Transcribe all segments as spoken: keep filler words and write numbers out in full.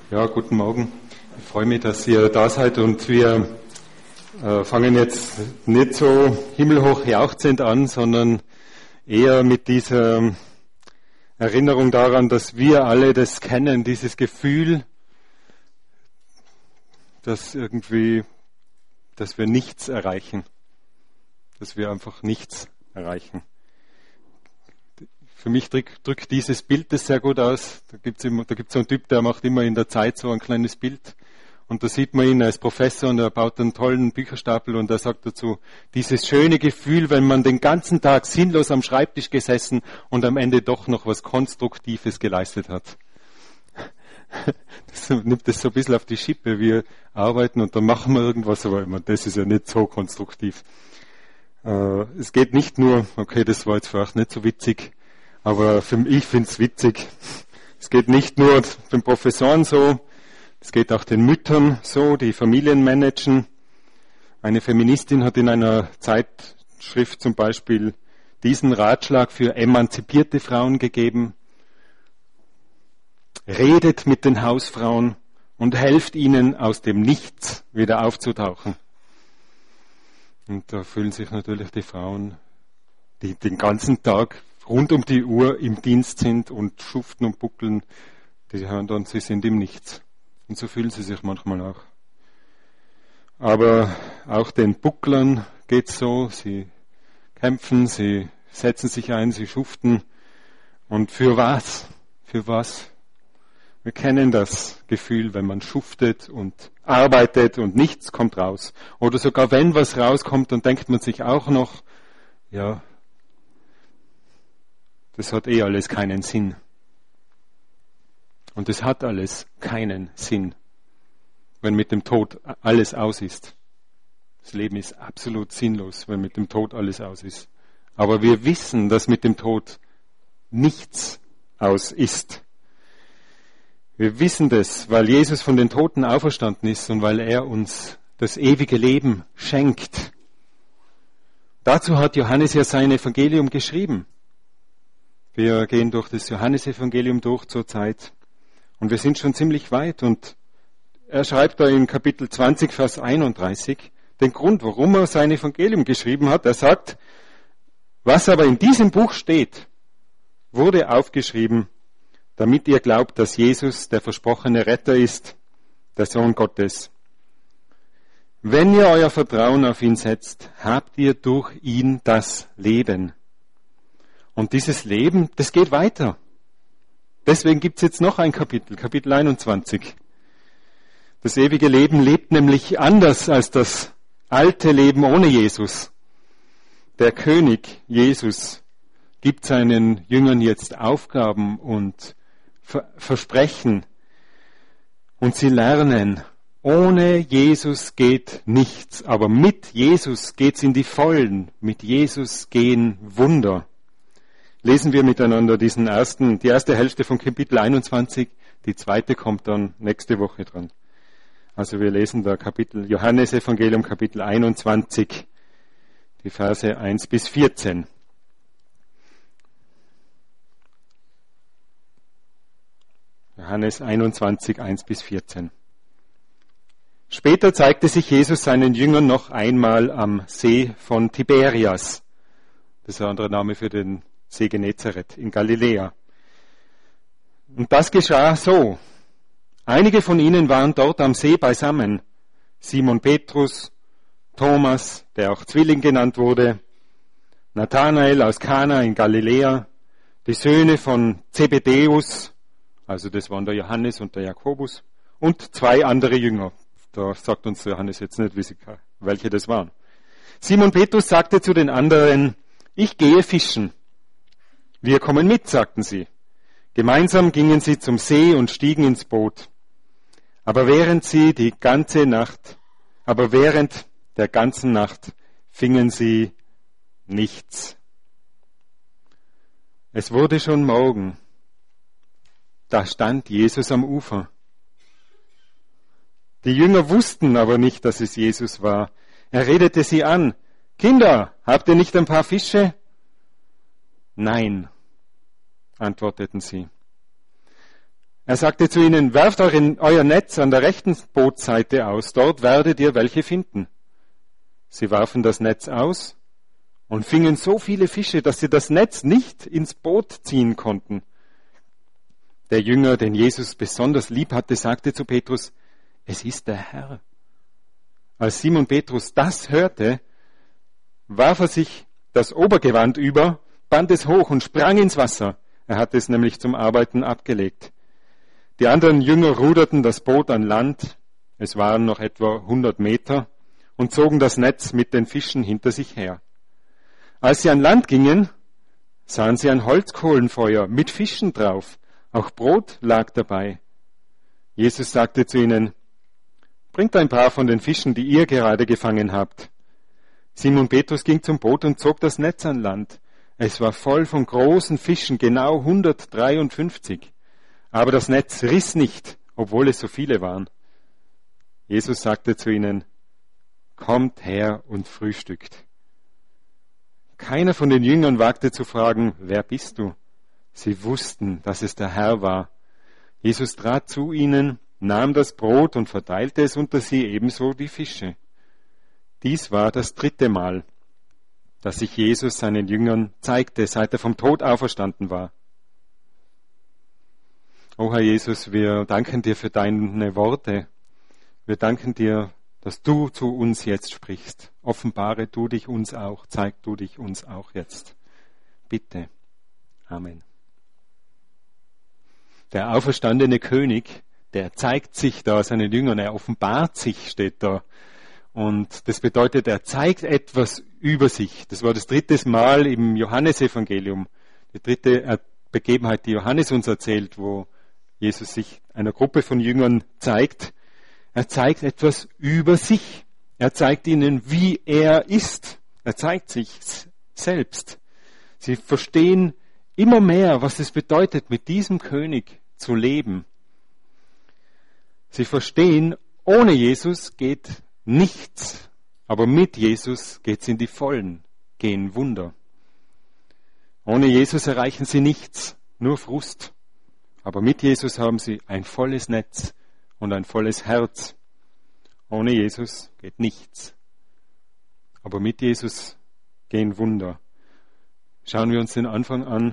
Ja, guten Morgen. Ich freue mich, dass ihr da seid und wir äh, fangen jetzt nicht so himmelhoch jauchzend an, sondern eher mit dieser Erinnerung daran, dass wir alle das kennen, dieses Gefühl, dass irgendwie, dass wir nichts erreichen, dass wir einfach nichts erreichen. Für mich drückt, drückt dieses Bild das sehr gut aus. Da gibt's immer, da gibt's so einen Typ, der macht immer in der Zeit so ein kleines Bild. Und da sieht man ihn als Professor und er baut einen tollen Bücherstapel und er sagt dazu, dieses schöne Gefühl, wenn man den ganzen Tag sinnlos am Schreibtisch gesessen und am Ende doch noch was Konstruktives geleistet hat. Das nimmt das so ein bisschen auf die Schippe. Wir arbeiten und dann machen wir irgendwas, aber immer, das ist ja nicht so konstruktiv. Äh, es geht nicht nur, okay, das war jetzt vielleicht nicht so witzig, aber für mich, ich finde es witzig. Es geht nicht nur den Professoren so, es geht auch den Müttern so, die Familien managen. Eine Feministin hat in einer Zeitschrift zum Beispiel diesen Ratschlag für emanzipierte Frauen gegeben. Redet mit den Hausfrauen und helft ihnen, aus dem Nichts wieder aufzutauchen. Und da fühlen sich natürlich die Frauen, die den ganzen Tag rund um die Uhr im Dienst sind und schuften und buckeln, die hören dann, sie sind im Nichts. Und so fühlen sie sich manchmal auch. Aber auch den Bucklern geht's so, sie kämpfen, sie setzen sich ein, sie schuften. Und für was? Für was? Wir kennen das Gefühl, wenn man schuftet und arbeitet und nichts kommt raus. Oder sogar wenn was rauskommt, dann denkt man sich auch noch, ja, das hat eh alles keinen Sinn. Und es hat alles keinen Sinn, wenn mit dem Tod alles aus ist. Das Leben ist absolut sinnlos, wenn mit dem Tod alles aus ist. Aber wir wissen, dass mit dem Tod nichts aus ist. Wir wissen das, weil Jesus von den Toten auferstanden ist und weil er uns das ewige Leben schenkt. Dazu hat Johannes ja sein Evangelium geschrieben. Wir gehen durch das Johannesevangelium durch zur Zeit und wir sind schon ziemlich weit und er schreibt da in Kapitel zwanzig, Vers einunddreißig den Grund, warum er sein Evangelium geschrieben hat. Er sagt, was aber in diesem Buch steht, wurde aufgeschrieben, damit ihr glaubt, dass Jesus der versprochene Retter ist, der Sohn Gottes. Wenn ihr euer Vertrauen auf ihn setzt, habt ihr durch ihn das Leben. Und dieses Leben, das geht weiter. Deswegen gibt's jetzt noch ein Kapitel, Kapitel einundzwanzig. Das ewige Leben lebt nämlich anders als das alte Leben ohne Jesus. Der König Jesus gibt seinen Jüngern jetzt Aufgaben und Versprechen. Und sie lernen, ohne Jesus geht nichts, aber mit Jesus geht's in die Vollen. Mit Jesus gehen Wunder. Lesen wir miteinander diesen ersten, die erste Hälfte von Kapitel einundzwanzig, die zweite kommt dann nächste Woche dran. Also wir lesen da Kapitel Johannesevangelium Kapitel einundzwanzig, die Verse eins bis vierzehn. Johannes einundzwanzig, eins bis vierzehn. Später zeigte sich Jesus seinen Jüngern noch einmal am See von Tiberias. Das ist ein anderer Name für den See Genezareth in Galiläa. Und das geschah so. Einige von ihnen waren dort am See beisammen. Simon Petrus, Thomas, der auch Zwilling genannt wurde, Nathanael aus Kana in Galiläa, die Söhne von Zebedäus, also das waren der Johannes und der Jakobus, und zwei andere Jünger. Da sagt uns Johannes jetzt nicht, welche das waren. Simon Petrus sagte zu den anderen, ich gehe fischen. Wir kommen mit, sagten sie. Gemeinsam gingen sie zum See und stiegen ins Boot. Aber während sie die ganze Nacht, aber während der ganzen Nacht fingen sie nichts. Es wurde schon Morgen. Da stand Jesus am Ufer. Die Jünger wussten aber nicht, dass es Jesus war. Er redete sie an. Kinder, habt ihr nicht ein paar Fische? Nein, antworteten sie. Er sagte zu ihnen, werft euren, euer Netz an der rechten Bootsseite aus, dort werdet ihr welche finden. Sie warfen das Netz aus und fingen so viele Fische, dass sie das Netz nicht ins Boot ziehen konnten. Der Jünger, den Jesus besonders lieb hatte, sagte zu Petrus, es ist der Herr. Als Simon Petrus das hörte, warf er sich das Obergewand über, band es hoch und sprang ins Wasser. Er hatte es nämlich zum Arbeiten abgelegt. Die anderen Jünger ruderten das Boot an Land, es waren noch etwa hundert Meter, und zogen das Netz mit den Fischen hinter sich her. Als sie an Land gingen, sahen sie ein Holzkohlenfeuer mit Fischen drauf, auch Brot lag dabei. Jesus sagte zu ihnen, bringt ein paar von den Fischen, die ihr gerade gefangen habt. Simon Petrus ging zum Boot und zog das Netz an Land. Es war voll von großen Fischen, genau hundertdreiundfünfzig. Aber das Netz riss nicht, obwohl es so viele waren. Jesus sagte zu ihnen, kommt her und frühstückt. Keiner von den Jüngern wagte zu fragen, wer bist du? Sie wussten, dass es der Herr war. Jesus trat zu ihnen, nahm das Brot und verteilte es unter sie, ebenso die Fische. Dies war das dritte Mal, dass sich Jesus seinen Jüngern zeigte, seit er vom Tod auferstanden war. O Herr Jesus, wir danken dir für deine Worte. Wir danken dir, dass du zu uns jetzt sprichst. Offenbare du dich uns auch, zeig du dich uns auch jetzt. Bitte. Amen. Der auferstandene König, der zeigt sich da seinen Jüngern, er offenbart sich, steht da. Und das bedeutet, er zeigt etwas über sich. Das war das dritte Mal im Johannesevangelium. Die dritte Begebenheit, die Johannes uns erzählt, wo Jesus sich einer Gruppe von Jüngern zeigt. Er zeigt etwas über sich. Er zeigt ihnen, wie er ist. Er zeigt sich selbst. Sie verstehen immer mehr, was es bedeutet, mit diesem König zu leben. Sie verstehen, ohne Jesus geht nichts, aber mit Jesus geht's in die Vollen, gehen Wunder. Ohne Jesus erreichen sie nichts, nur Frust. Aber mit Jesus haben sie ein volles Netz und ein volles Herz. Ohne Jesus geht nichts. Aber mit Jesus gehen Wunder. Schauen wir uns den Anfang an,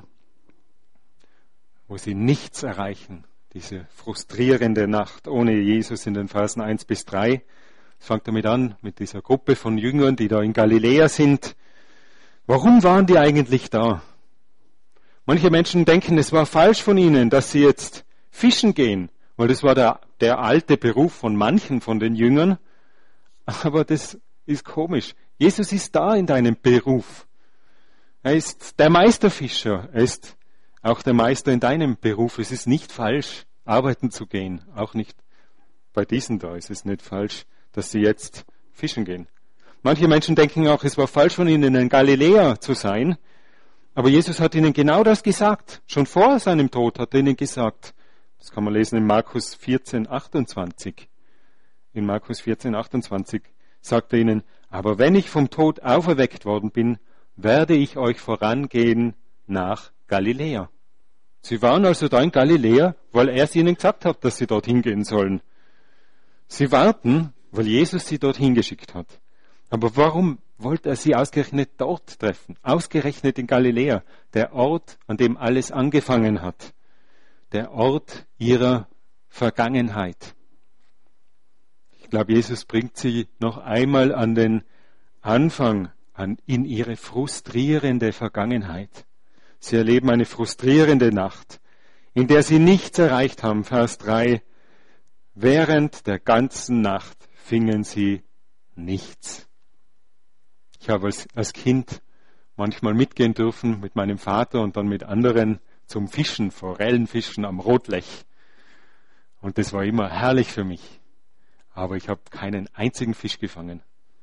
wo sie nichts erreichen. Diese frustrierende Nacht ohne Jesus in den Versen eins bis drei. Es fängt damit an, mit dieser Gruppe von Jüngern, die da in Galiläa sind. Warum waren die eigentlich da? Manche Menschen denken, es war falsch von ihnen, dass sie jetzt fischen gehen, weil das war der, der alte Beruf von manchen von den Jüngern. Aber das ist komisch. Jesus ist da in deinem Beruf. Er ist der Meisterfischer. Er ist auch der Meister in deinem Beruf. Es ist nicht falsch, arbeiten zu gehen. Auch nicht bei diesen da ist es nicht falsch, dass sie jetzt fischen gehen. Manche Menschen denken auch, es war falsch von ihnen, in Galiläa zu sein. Aber Jesus hat ihnen genau das gesagt. Schon vor seinem Tod hat er ihnen gesagt. Das kann man lesen in Markus vierzehn, achtundzwanzig. In Markus vierzehn, achtundzwanzig sagt er ihnen, aber wenn ich vom Tod auferweckt worden bin, werde ich euch vorangehen nach Galiläa. Sie waren also da in Galiläa, weil er es ihnen gesagt hat, dass sie dorthin gehen sollen. Sie warten, weil Jesus sie dorthin geschickt hat. Aber warum wollte er sie ausgerechnet dort treffen? Ausgerechnet in Galiläa, der Ort, an dem alles angefangen hat. Der Ort ihrer Vergangenheit. Ich glaube, Jesus bringt sie noch einmal an den Anfang, an, in ihre frustrierende Vergangenheit. Sie erleben eine frustrierende Nacht, in der sie nichts erreicht haben. Vers drei. Während der ganzen Nacht fingen sie nichts. Ich habe als, als Kind manchmal mitgehen dürfen mit meinem Vater und dann mit anderen zum Fischen, Forellenfischen am Rotlech. Und das war immer herrlich für mich. Aber ich habe keinen einzigen Fisch gefangen.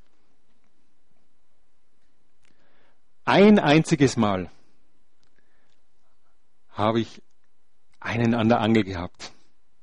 Ein einziges Mal habe ich einen an der Angel gehabt.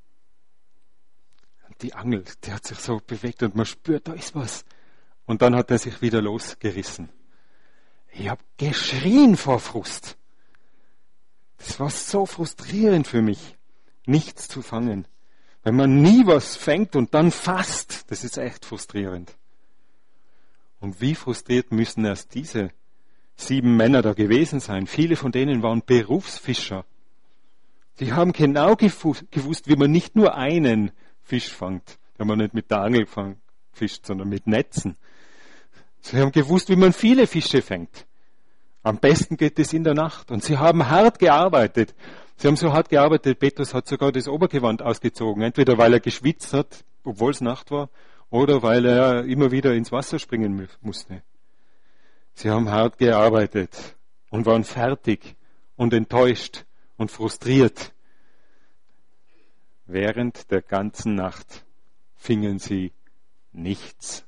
Die Angel, die hat sich so bewegt und man spürt, da ist was. Und dann hat er sich wieder losgerissen. Ich habe geschrien vor Frust. Das war so frustrierend für mich. nichts zu fangen. Wenn man nie was fängt und dann fasst, das ist echt frustrierend. Und wie frustriert müssen erst diese sieben Männer da gewesen sein? Viele von denen waren Berufsfischer. Die haben genau gewusst, wie man nicht nur einen Fisch fängt. Die haben nicht mit der Angel gefischt, sondern mit Netzen. Sie haben gewusst, wie man viele Fische fängt. Am besten geht es in der Nacht. Und sie haben hart gearbeitet. Sie haben so hart gearbeitet, Petrus hat sogar das Obergewand ausgezogen. Entweder weil er geschwitzt hat, obwohl es Nacht war, oder weil er immer wieder ins Wasser springen musste. Sie haben hart gearbeitet und waren fertig und enttäuscht und frustriert. Während der ganzen Nacht fingen sie nichts.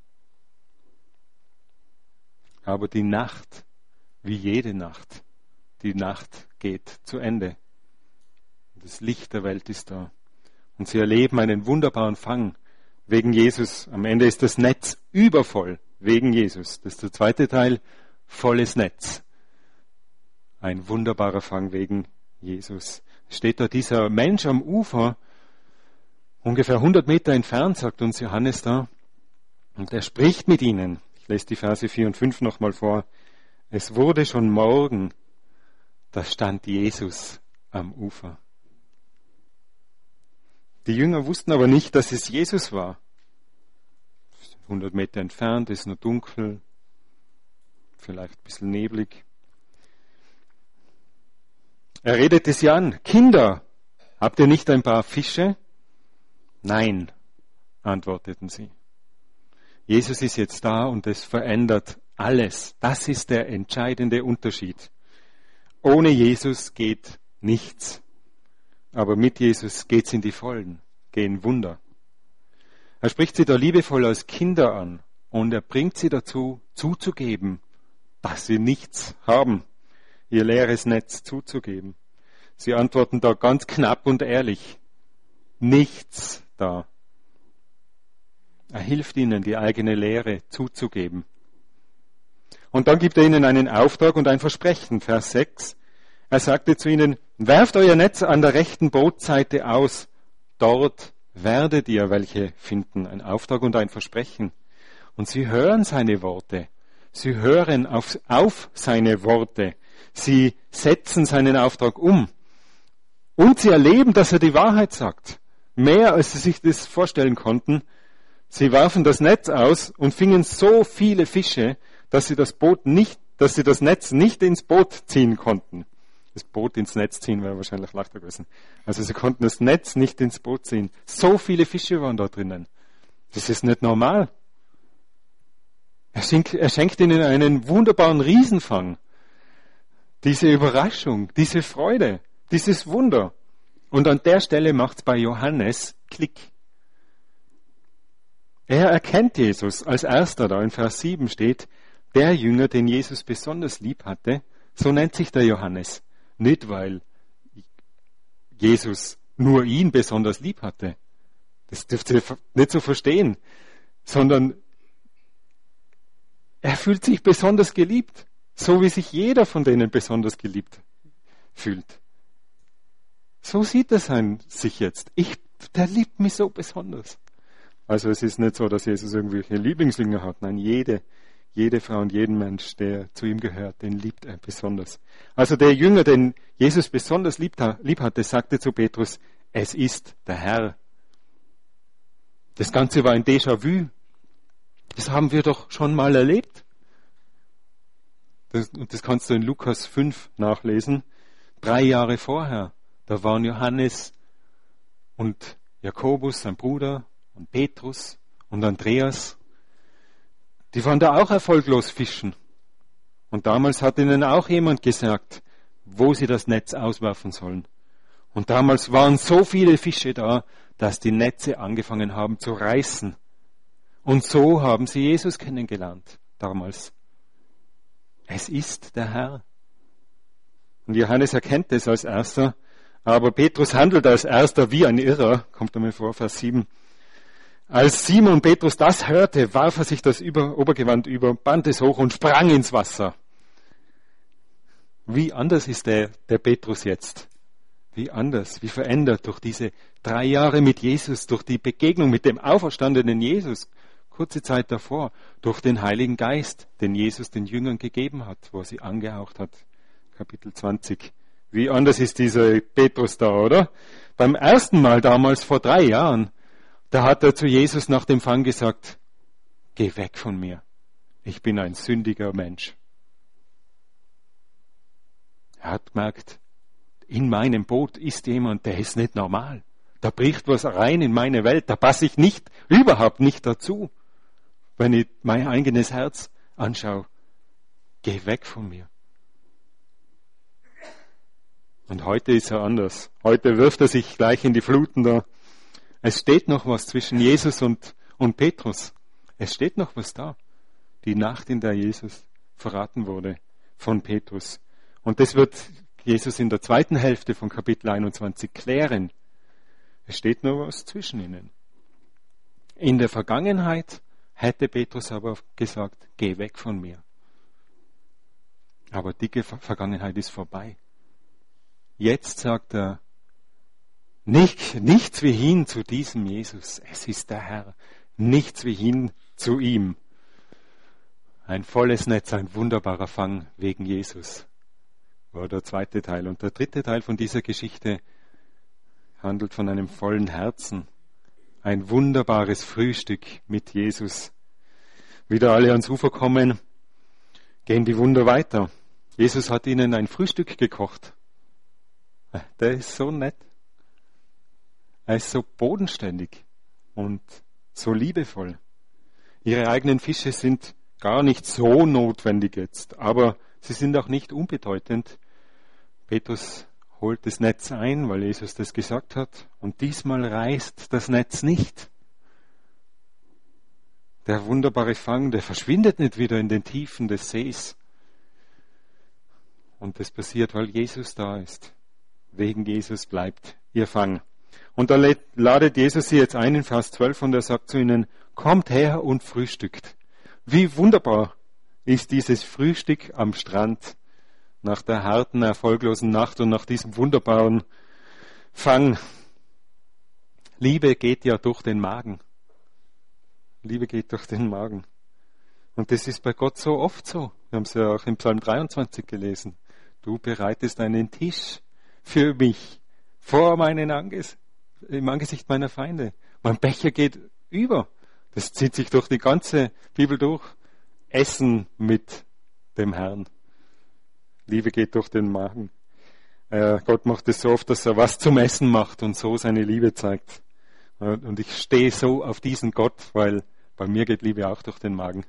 Aber die Nacht, wie jede Nacht, die Nacht geht zu Ende. Das Licht der Welt ist da. Und sie erleben einen wunderbaren Fang wegen Jesus. Am Ende ist das Netz übervoll wegen Jesus. Das ist der zweite Teil, volles Netz. Ein wunderbarer Fang wegen Jesus. Steht da dieser Mensch am Ufer, ungefähr hundert Meter entfernt, sagt uns Johannes da, und er spricht mit ihnen. Ich lese die Verse vier und fünf nochmal vor. Es wurde schon Morgen, da stand Jesus am Ufer. Die Jünger wussten aber nicht, dass es Jesus war. hundert Meter entfernt, ist nur dunkel, vielleicht ein bisschen neblig. Er redete sie an. Kinder, habt ihr nicht ein paar Fische? Nein, antworteten sie. Jesus ist jetzt da und es verändert alles. Das ist der entscheidende Unterschied. Ohne Jesus geht nichts. Aber mit Jesus geht's in die Vollen, gehen Wunder. Er spricht sie da liebevoll als Kinder an und er bringt sie dazu, zuzugeben, dass sie nichts haben, ihr leeres Netz zuzugeben. Sie antworten da ganz knapp und ehrlich, nichts da. Er hilft ihnen, die eigene Leere zuzugeben. Und dann gibt er ihnen einen Auftrag und ein Versprechen, Vers sechs. Er sagte zu ihnen, werft euer Netz an der rechten Bootseite aus, dort werdet ihr welche finden. Ein Auftrag und ein Versprechen. Und sie hören seine Worte. Sie hören auf, auf seine Worte. Sie setzen seinen Auftrag um. Und sie erleben, dass er die Wahrheit sagt. Mehr als sie sich das vorstellen konnten. Sie warfen das Netz aus und fingen so viele Fische, dass sie das Boot nicht, dass sie das Netz nicht ins Boot ziehen konnten. Das Boot ins Netz ziehen wäre wahrscheinlich leichter gewesen. Also sie konnten das Netz nicht ins Boot ziehen. So viele Fische waren da drinnen. Das ist nicht normal. Er schenkt, er schenkt ihnen einen wunderbaren Riesenfang. Diese Überraschung, diese Freude, dieses Wunder. Und an der Stelle macht es bei Johannes Klick. Er erkennt Jesus als erster, da in Vers sieben steht, der Jünger, den Jesus besonders lieb hatte, so nennt sich der Johannes. Nicht, weil Jesus nur ihn besonders lieb hatte. Das dürft ihr nicht so verstehen. Sondern er fühlt sich besonders geliebt. So wie sich jeder von denen besonders geliebt fühlt. So sieht er sein, sich jetzt. Ich, der liebt mich so besonders. Also es ist nicht so, dass Jesus irgendwelche Lieblingsjünger hat. Nein, jede Jede Frau und jeden Mensch, der zu ihm gehört, den liebt er besonders. Also der Jünger, den Jesus besonders lieb hatte, sagte zu Petrus, es ist der Herr. Das Ganze war ein Déjà-vu. Das haben wir doch schon mal erlebt. Das, und das kannst du in Lukas fünf nachlesen. Drei Jahre vorher, da waren Johannes und Jakobus, sein Bruder, und Petrus und Andreas. Die waren da auch erfolglos fischen. Und damals hat ihnen auch jemand gesagt, wo sie das Netz auswerfen sollen. Und damals waren so viele Fische da, dass die Netze angefangen haben zu reißen. Und so haben sie Jesus kennengelernt, damals. Es ist der Herr. Und Johannes erkennt es als Erster, aber Petrus handelt als Erster wie ein Irrer, kommt einmal vor, Vers sieben. Als Simon Petrus das hörte, warf er sich das über, Obergewand über, band es hoch und sprang ins Wasser. Wie anders ist der, der Petrus jetzt? Wie anders, wie verändert durch diese drei Jahre mit Jesus, durch die Begegnung mit dem auferstandenen Jesus, kurze Zeit davor, durch den Heiligen Geist, den Jesus den Jüngern gegeben hat, wo er sie angehaucht hat. Kapitel zwanzig. Wie anders ist dieser Petrus da, oder? Beim ersten Mal damals vor drei Jahren, da hat er zu Jesus nach dem Fang gesagt, geh weg von mir, ich bin ein sündiger Mensch. Er hat gemerkt, in meinem Boot ist jemand, der ist nicht normal. Da bricht was rein in meine Welt, da passe ich nicht, überhaupt nicht dazu. Wenn ich mein eigenes Herz anschaue, geh weg von mir. Und heute ist er anders. Heute wirft er sich gleich in die Fluten da. Es steht noch was zwischen Jesus und, und Petrus. Es steht noch was da. Die Nacht, in der Jesus verraten wurde von Petrus. Und das wird Jesus in der zweiten Hälfte von Kapitel einundzwanzig klären. Es steht noch was zwischen ihnen. In der Vergangenheit hätte Petrus aber gesagt, geh weg von mir. Aber die Vergangenheit ist vorbei. Jetzt sagt er, nicht, nichts wie hin zu diesem Jesus. Es ist der Herr. Nichts wie hin zu ihm. Ein volles Netz, ein wunderbarer Fang wegen Jesus. War der zweite Teil. Und der dritte Teil von dieser Geschichte handelt von einem vollen Herzen. Ein wunderbares Frühstück mit Jesus. Wieder alle ans Ufer kommen, gehen die Wunder weiter. Jesus hat ihnen ein Frühstück gekocht. Der ist so nett. Er ist so bodenständig und so liebevoll. Ihre eigenen Fische sind gar nicht so notwendig jetzt, aber sie sind auch nicht unbedeutend. Petrus holt das Netz ein, weil Jesus das gesagt hat, und diesmal reißt das Netz nicht. Der wunderbare Fang, der verschwindet nicht wieder in den Tiefen des Sees. Und das passiert, weil Jesus da ist. Wegen Jesus bleibt ihr Fang. Und da ladet Jesus sie jetzt ein in Vers zwölf und er sagt zu ihnen, kommt her und frühstückt. Wie wunderbar ist dieses Frühstück am Strand nach der harten, erfolglosen Nacht und nach diesem wunderbaren Fang. Liebe geht ja durch den Magen. Liebe geht durch den Magen. Und das ist bei Gott so oft so. Wir haben es ja auch im Psalm dreiundzwanzig gelesen. Du bereitest einen Tisch für mich vor meinen Angesicht, im Angesicht meiner Feinde. Mein Becher geht über. Das zieht sich durch die ganze Bibel durch. Essen mit dem Herrn. Liebe geht durch den Magen. Äh, Gott macht es so oft, dass er was zum Essen macht und so seine Liebe zeigt. Und ich stehe so auf diesen Gott, weil bei mir geht Liebe auch durch den Magen.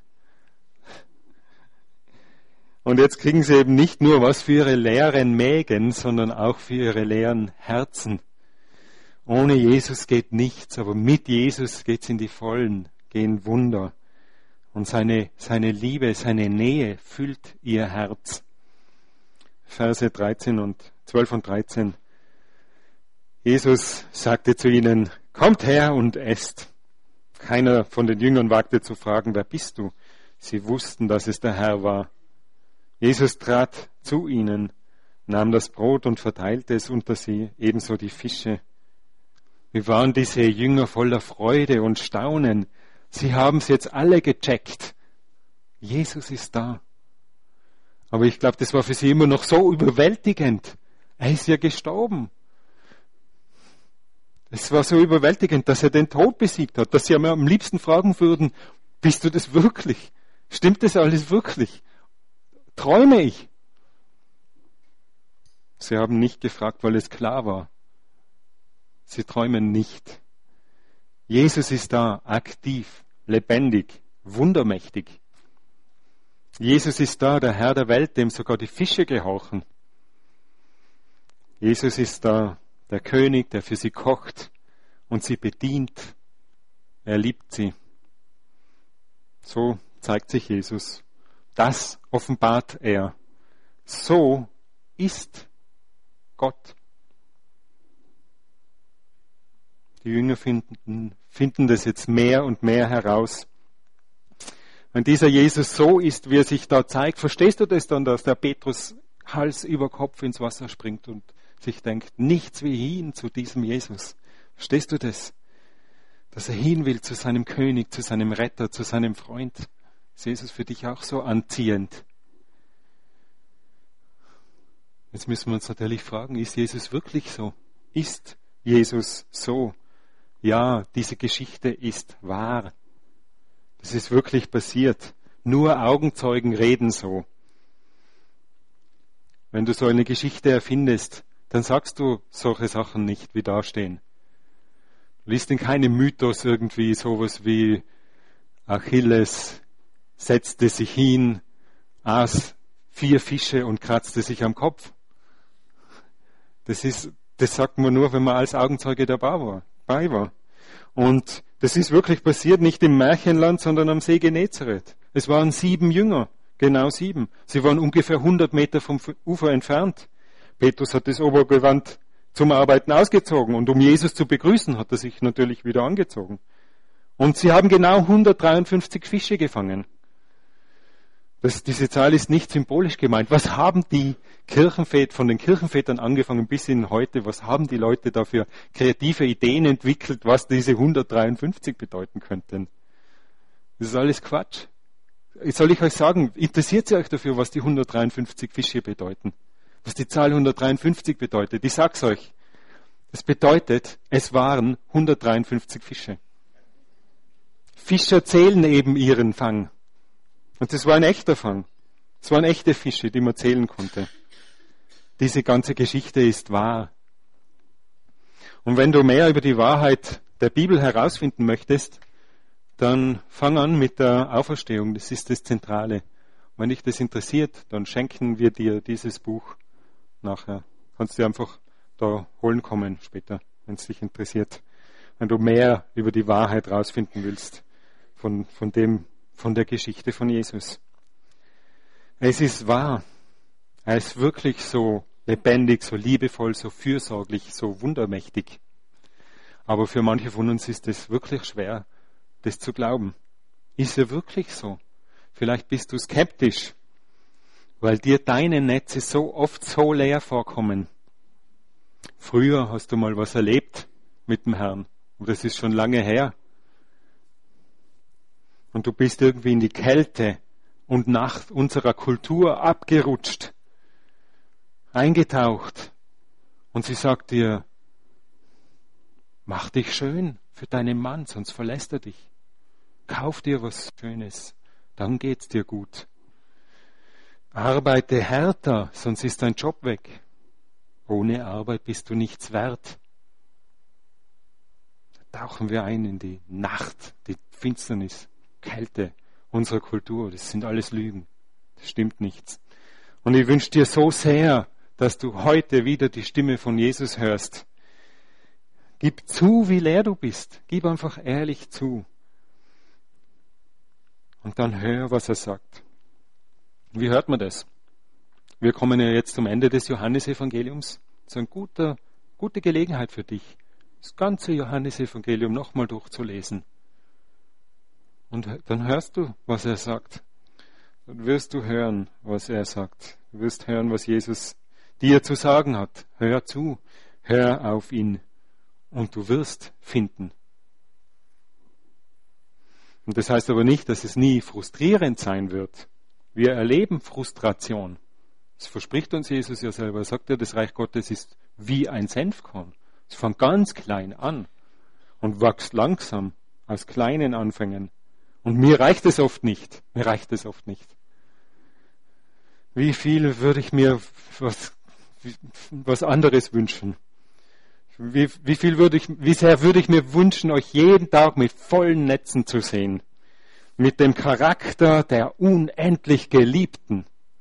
Und jetzt kriegen sie eben nicht nur was für ihre leeren Mägen, sondern auch für ihre leeren Herzen. Ohne Jesus geht nichts, aber mit Jesus geht's in die Vollen, gehen Wunder. Und seine, seine Liebe, seine Nähe füllt ihr Herz. Verse dreizehn und zwölf und dreizehn. Jesus sagte zu ihnen, kommt her und esst. Keiner von den Jüngern wagte zu fragen, wer bist du? Sie wussten, dass es der Herr war. Jesus trat zu ihnen, nahm das Brot und verteilte es unter sie, ebenso die Fische. Wie waren diese Jünger voller Freude und Staunen? Sie haben es jetzt alle gecheckt. Jesus ist da. Aber ich glaube, das war für sie immer noch so überwältigend. Er ist ja gestorben. Es war so überwältigend, dass er den Tod besiegt hat, dass sie am liebsten fragen würden, bist du das wirklich? Stimmt das alles wirklich? Träume ich? Sie haben nicht gefragt, weil es klar war. Sie träumen nicht. Jesus ist da, aktiv, lebendig, wundermächtig. Jesus ist da, der Herr der Welt, dem sogar die Fische gehorchen. Jesus ist da, der König, der für sie kocht und sie bedient. Er liebt sie. So zeigt sich Jesus. Das offenbart er. So ist Gott. Die Jünger finden, finden das jetzt mehr und mehr heraus. Wenn dieser Jesus so ist, wie er sich da zeigt, verstehst du das dann, dass der Petrus Hals über Kopf ins Wasser springt und sich denkt, nichts wie hin zu diesem Jesus. Verstehst du das? Dass er hin will zu seinem König, zu seinem Retter, zu seinem Freund. Ist Jesus für dich auch so anziehend? Jetzt müssen wir uns natürlich fragen, ist Jesus wirklich so? Ist Jesus so? Ja, diese Geschichte ist wahr. Das ist wirklich passiert. Nur Augenzeugen reden so. Wenn du so eine Geschichte erfindest, dann sagst du solche Sachen nicht, wie da stehen. Du liest in keinem Mythos irgendwie sowas wie Achilles setzte sich hin, aß vier Fische und kratzte sich am Kopf. Das ist, das sagt man nur, wenn man als Augenzeuge dabei war. Dabei war. Und das ist wirklich passiert, nicht im Märchenland, sondern am See Genezareth. Es waren sieben Jünger, genau sieben. Sie waren ungefähr hundert Meter vom Ufer entfernt. Petrus hat das Obergewand zum Arbeiten ausgezogen und um Jesus zu begrüßen, hat er sich natürlich wieder angezogen. Und sie haben genau hundertdreiundfünfzig Fische gefangen. Das, diese Zahl ist nicht symbolisch gemeint. Was haben die Kirchenväter, von den Kirchenvätern angefangen bis in heute, was haben die Leute da für kreative Ideen entwickelt, was diese hundertdreiundfünfzig bedeuten könnten? Das ist alles Quatsch. Soll ich euch sagen, interessiert ihr euch dafür, was die hundertdreiundfünfzig Fische bedeuten? Was die Zahl hundertdreiundfünfzig bedeutet? Ich sag's euch. Das bedeutet, es waren hundertdreiundfünfzig Fische. Fischer zählen eben ihren Fang. Und das war ein echter Fang. Es waren echte Fische, die man zählen konnte. Diese ganze Geschichte ist wahr. Und wenn du mehr über die Wahrheit der Bibel herausfinden möchtest, dann fang an mit der Auferstehung. Das ist das Zentrale. Wenn dich das interessiert, dann schenken wir dir dieses Buch nachher. Kannst du einfach da holen kommen später, wenn es dich interessiert. Wenn du mehr über die Wahrheit herausfinden willst von, von dem, von der Geschichte von Jesus. Es ist wahr. Er ist wirklich so lebendig, so liebevoll, so fürsorglich, so wundermächtig. Aber für manche von uns ist es wirklich schwer, das zu glauben. Ist er wirklich so? Vielleicht bist du skeptisch, weil dir deine Netze so oft so leer vorkommen. Früher hast du mal was erlebt mit dem Herrn. Und das ist schon lange her. Und du bist irgendwie in die Kälte und Nacht unserer Kultur abgerutscht, eingetaucht. Und sie sagt dir, mach dich schön für deinen Mann, sonst verlässt er dich. Kauf dir was Schönes, dann geht's dir gut. Arbeite härter, sonst ist dein Job weg. Ohne Arbeit bist du nichts wert. Da tauchen wir ein in die Nacht, die Finsternis. Kälte unserer Kultur, das sind alles Lügen. Das stimmt nichts. Und ich wünsche dir so sehr, dass du heute wieder die Stimme von Jesus hörst. Gib zu, wie leer du bist. Gib einfach ehrlich zu. Und dann hör, was er sagt. Wie hört man das? Wir kommen ja jetzt zum Ende des Johannesevangeliums. Das ist eine gute, gute Gelegenheit für dich, das ganze Johannesevangelium nochmal durchzulesen. Und dann hörst du, was er sagt. Dann wirst du hören, was er sagt. Du wirst hören, was Jesus dir zu sagen hat. Hör zu, hör auf ihn und du wirst finden. Und das heißt aber nicht, dass es nie frustrierend sein wird. Wir erleben Frustration. Das verspricht uns Jesus ja selber. Er sagt ja, das Reich Gottes ist wie ein Senfkorn. Es fängt ganz klein an und wächst langsam aus kleinen Anfängen. Und mir reicht es oft nicht. Mir reicht es oft nicht. Wie viel würde ich mir was, was anderes wünschen? Wie, wie viel würde ich, wie sehr würde ich mir wünschen, euch jeden Tag mit vollen Netzen zu sehen? Mit dem Charakter der unendlich Geliebten.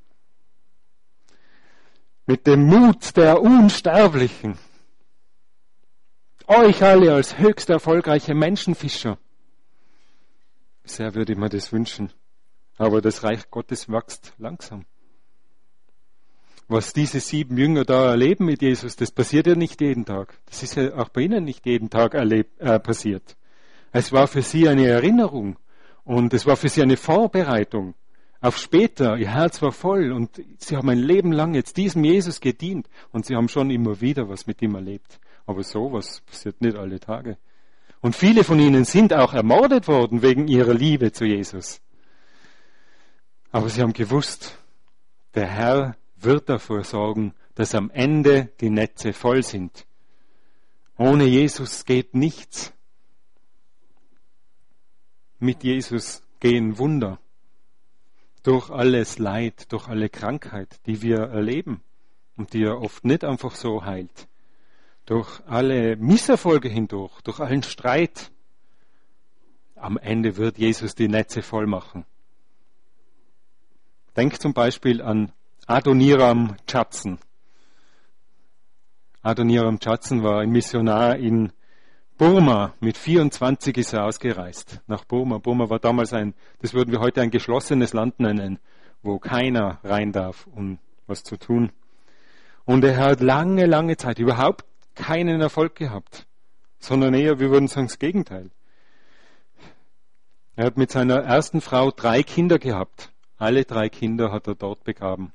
Mit dem Mut der Unsterblichen. Euch alle als höchst erfolgreiche Menschenfischer. Sehr würde ich mir das wünschen. Aber das Reich Gottes wächst langsam. Was diese sieben Jünger da erleben mit Jesus, das passiert ja nicht jeden Tag. Das ist ja auch bei ihnen nicht jeden Tag erlebt, äh, passiert. Es war für sie eine Erinnerung und es war für sie eine Vorbereitung auf später, ihr Herz war voll und sie haben ein Leben lang jetzt diesem Jesus gedient und sie haben schon immer wieder was mit ihm erlebt. Aber sowas passiert nicht alle Tage. Und viele von ihnen sind auch ermordet worden wegen ihrer Liebe zu Jesus. Aber sie haben gewusst, der Herr wird dafür sorgen, dass am Ende die Netze voll sind. Ohne Jesus geht nichts. Mit Jesus gehen Wunder. Durch alles Leid, durch alle Krankheit, die wir erleben und die er oft nicht einfach so heilt. Durch alle Misserfolge hindurch, durch allen Streit. Am Ende wird Jesus die Netze voll machen. Denk zum Beispiel an Adoniram Judson. Adoniram Judson war ein Missionar in Burma. Mit vierundzwanzig ist er ausgereist nach Burma. Burma war damals ein, das würden wir heute ein geschlossenes Land nennen, wo keiner rein darf, um was zu tun. Und er hat lange, lange Zeit überhaupt keinen Erfolg gehabt, sondern eher, wir würden sagen, das Gegenteil. Er hat mit seiner ersten Frau drei Kinder gehabt. Alle drei Kinder hat er dort begraben.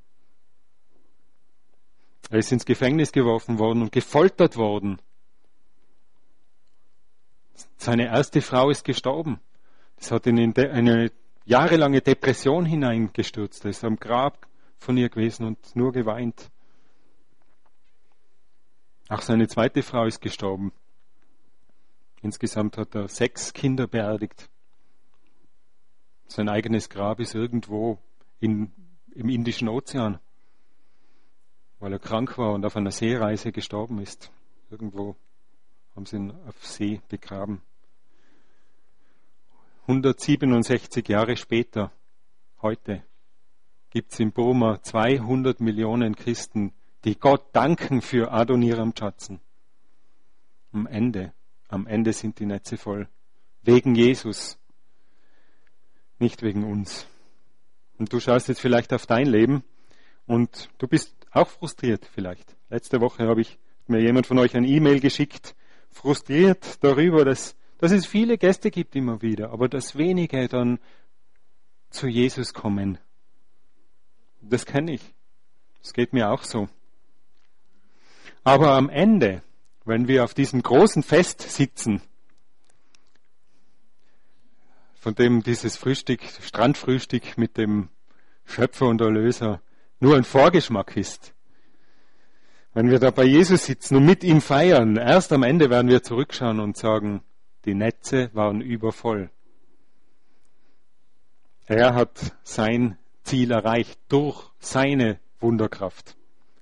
Er ist ins Gefängnis geworfen worden und gefoltert worden. Seine erste Frau ist gestorben. Das hat ihn in eine jahrelange Depression hineingestürzt. Er ist am Grab von ihr gewesen und nur geweint. Auch seine zweite Frau ist gestorben. Insgesamt hat er sechs Kinder beerdigt. Sein eigenes Grab ist irgendwo in, im Indischen Ozean, weil er krank war und auf einer Seereise gestorben ist. Irgendwo haben sie ihn auf See begraben. hundertsiebenundsechzig Jahre später, heute, gibt es in Burma zweihundert Millionen Christen, die Gott danken für Adoniram Judson. Am Ende, am Ende sind die Netze voll. Wegen Jesus, nicht wegen uns. Und du schaust jetzt vielleicht auf dein Leben und du bist auch frustriert vielleicht. Letzte Woche habe ich mir jemand von euch ein E-Mail geschickt, frustriert darüber, dass, dass es viele Gäste gibt immer wieder, aber dass wenige dann zu Jesus kommen. Das kenne ich. Das geht mir auch so. Aber am Ende, wenn wir auf diesem großen Fest sitzen, von dem dieses Frühstück, Strandfrühstück mit dem Schöpfer und Erlöser nur ein Vorgeschmack ist, wenn wir da bei Jesus sitzen und mit ihm feiern, erst am Ende werden wir zurückschauen und sagen, die Netze waren übervoll. Er hat sein Ziel erreicht durch seine Wunderkraft.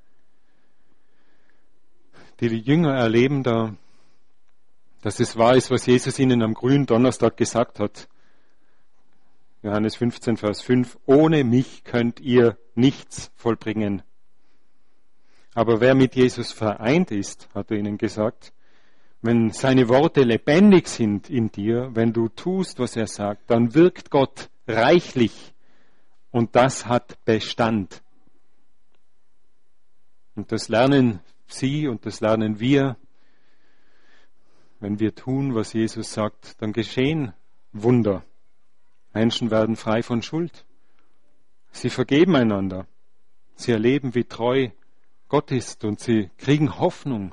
Die Jünger erleben da, dass es wahr ist, was Jesus ihnen am grünen Donnerstag gesagt hat. Johannes fünfzehn, Vers fünf, ohne mich könnt ihr nichts vollbringen. Aber wer mit Jesus vereint ist, hat er ihnen gesagt, wenn seine Worte lebendig sind in dir, wenn du tust, was er sagt, dann wirkt Gott reichlich und das hat Bestand. Und das lernen sie und das lernen wir. Wenn wir tun, was Jesus sagt, dann geschehen Wunder. Menschen werden frei von Schuld. Sie vergeben einander. Sie erleben, wie treu Gott ist und sie kriegen Hoffnung.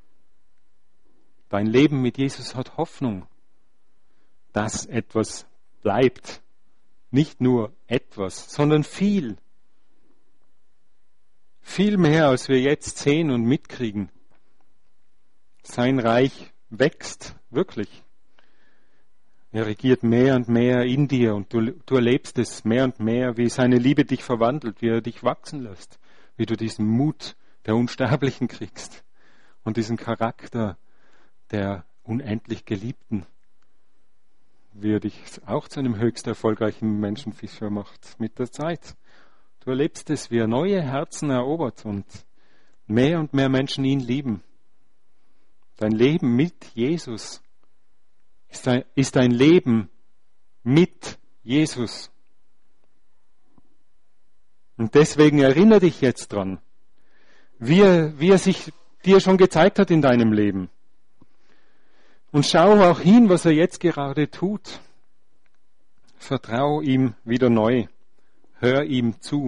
Dein Leben mit Jesus hat Hoffnung, dass etwas bleibt. Nicht nur etwas, sondern viel. Viel mehr, als wir jetzt sehen und mitkriegen. Sein Reich wächst wirklich. Er regiert mehr und mehr in dir und du, du erlebst es mehr und mehr, wie seine Liebe dich verwandelt, wie er dich wachsen lässt, wie du diesen Mut der Unsterblichen kriegst und diesen Charakter der unendlich Geliebten, wie er dich auch zu einem höchst erfolgreichen Menschenfischer macht mit der Zeit. Du erlebst es, wie er neue Herzen erobert und mehr und mehr Menschen ihn lieben. Dein Leben mit Jesus ist ein, ist ein Leben mit Jesus. Und deswegen erinnere dich jetzt dran, wie er, wie er sich dir schon gezeigt hat in deinem Leben. Und schau auch hin, was er jetzt gerade tut. Vertrau ihm wieder neu. Hör ihm zu.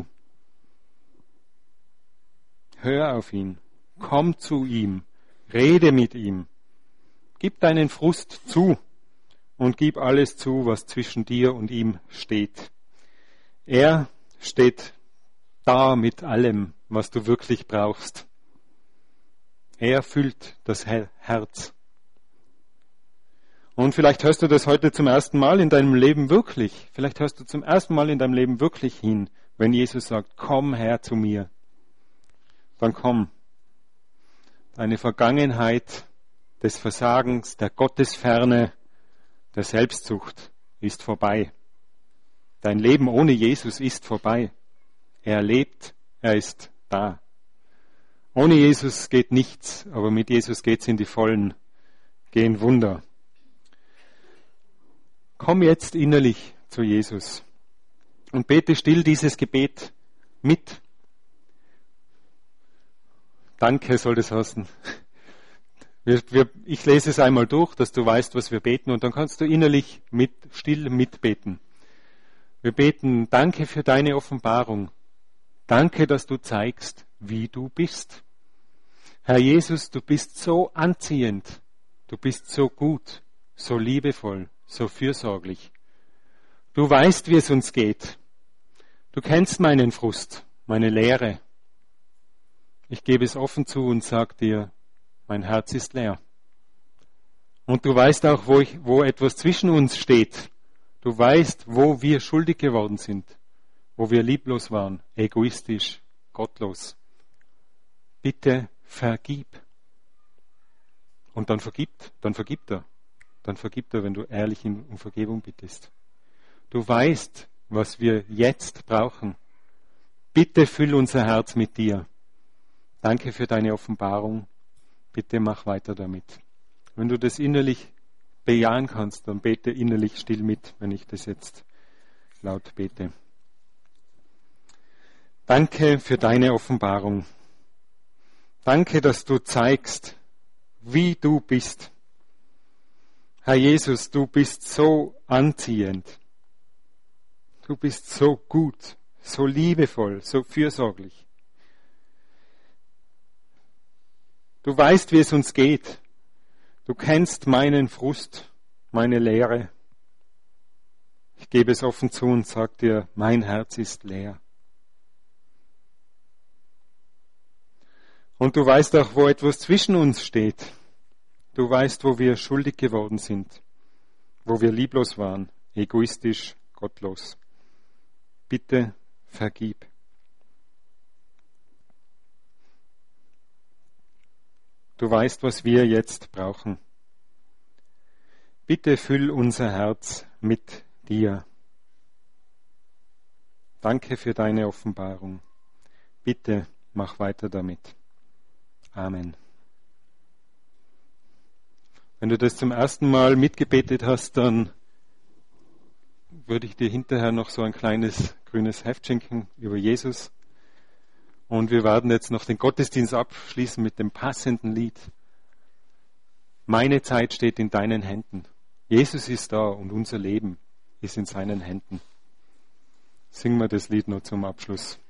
Hör auf ihn. Komm zu ihm. Rede mit ihm. Gib deinen Frust zu und gib alles zu, was zwischen dir und ihm steht. Er steht da mit allem, was du wirklich brauchst. Er füllt das Herz. Und vielleicht hörst du das heute zum ersten Mal in deinem Leben wirklich. Vielleicht hörst du zum ersten Mal in deinem Leben wirklich hin, wenn Jesus sagt, komm her zu mir. Dann komm. Deine Vergangenheit des Versagens, der Gottesferne, der Selbstsucht ist vorbei. Dein Leben ohne Jesus ist vorbei. Er lebt, er ist da. Ohne Jesus geht nichts, aber mit Jesus geht's in die Vollen, gehen Wunder. Komm jetzt innerlich zu Jesus und bete still dieses Gebet mit. Danke soll das heißen. Wir, wir, ich lese es einmal durch, dass du weißt, was wir beten, und dann kannst du innerlich mit, still mitbeten. Wir beten, danke für deine Offenbarung. Danke, dass du zeigst, wie du bist. Herr Jesus, du bist so anziehend. Du bist so gut, so liebevoll, so fürsorglich. Du weißt, wie es uns geht. Du kennst meinen Frust, meine Leere. Ich gebe es offen zu und sag dir, mein Herz ist leer. Und du weißt auch, wo, ich, wo etwas zwischen uns steht. Du weißt, wo wir schuldig geworden sind, wo wir lieblos waren, egoistisch, gottlos. Bitte vergib. Und dann vergibt, dann vergibt er. Dann vergibt er, wenn du ehrlich um Vergebung bittest. Du weißt, was wir jetzt brauchen. Bitte füll unser Herz mit dir. Danke für deine Offenbarung. Bitte mach weiter damit. Wenn du das innerlich bejahen kannst, dann bete innerlich still mit, wenn ich das jetzt laut bete. Danke für deine Offenbarung. Danke, dass du zeigst, wie du bist. Herr Jesus, du bist so anziehend. Du bist so gut, so liebevoll, so fürsorglich. Du weißt, wie es uns geht. Du kennst meinen Frust, meine Leere. Ich gebe es offen zu und sage dir, mein Herz ist leer. Und du weißt auch, wo etwas zwischen uns steht. Du weißt, wo wir schuldig geworden sind, wo wir lieblos waren, egoistisch, gottlos. Bitte vergib. Du weißt, was wir jetzt brauchen. Bitte füll unser Herz mit dir. Danke für deine Offenbarung. Bitte mach weiter damit. Amen. Wenn du das zum ersten Mal mitgebetet hast, dann würde ich dir hinterher noch so ein kleines grünes Heft schenken über Jesus. Und wir werden jetzt noch den Gottesdienst abschließen mit dem passenden Lied. Meine Zeit steht in deinen Händen. Jesus ist da und unser Leben ist in seinen Händen. Singen wir das Lied noch zum Abschluss.